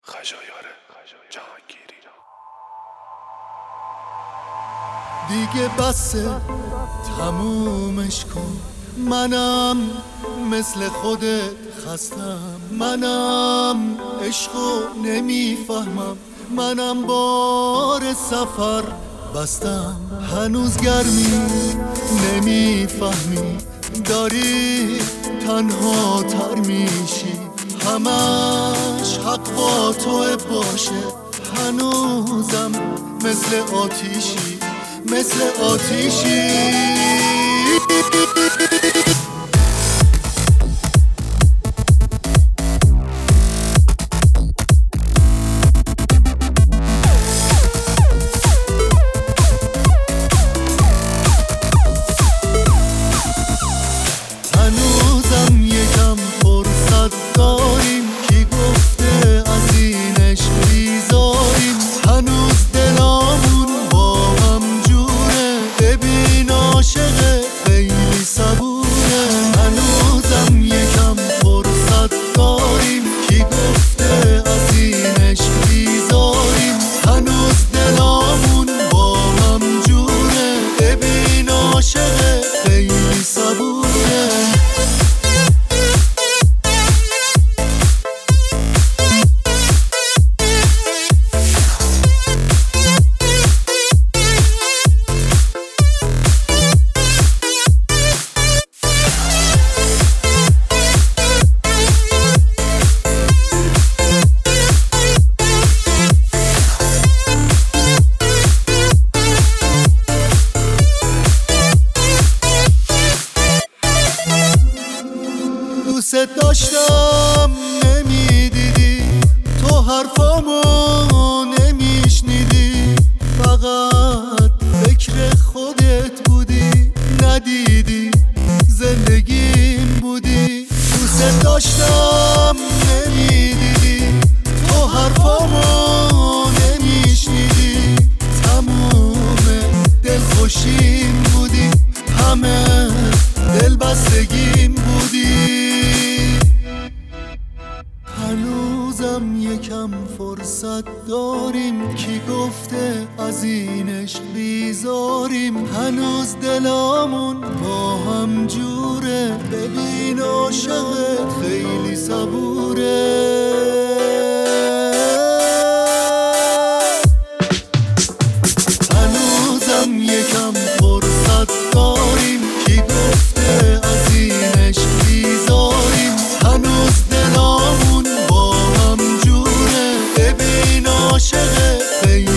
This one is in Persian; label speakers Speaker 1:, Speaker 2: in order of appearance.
Speaker 1: خجایار جهانگیری.
Speaker 2: دیگه بسه تمومش کن، منم مثل خودت خستم، منم عشقو نمیفهمم، منم بار سفر بستم. هنوز گرمی نمیفهمی، داری تنها تر میشی، همش حق با تو باشه. هنوزم مثل آتیشی، مثل آتیشی. هنوزم یکم فرصت داریم، کی گفته از این عشق بیزاریم؟ هنوز دلامون با هم جوره، ببین عاشق خیلی صبوره. هنوزم یکم فرصت داریم، کی گفته از این عشق بیزاریم؟ هنوز دلامون با هم جوره، ببین عاشق خیلی صبوره. دوست داشتم نمیدیدی، تو حرفامو نمیشنیدی، فقط فکر خودت بودی، ندیدی زندگیم بودی. دوست داشتم نمیدیدی، تو حرفامو نمیشنیدی، تموم دلخوشیم بودی، همه دلبستگیم بودی. هنوزم یکم فرصت داریم، کی گفته از این عشق بیزاریم؟ هنوز دلامون با هم جوره، ببین عاشقت خیلی صبوره. هنوزم یکم فرصت داریم، کی گفته از این عشق بیزاریم؟ هنوز دلامون با هم جوره، ببین عاشق خیلی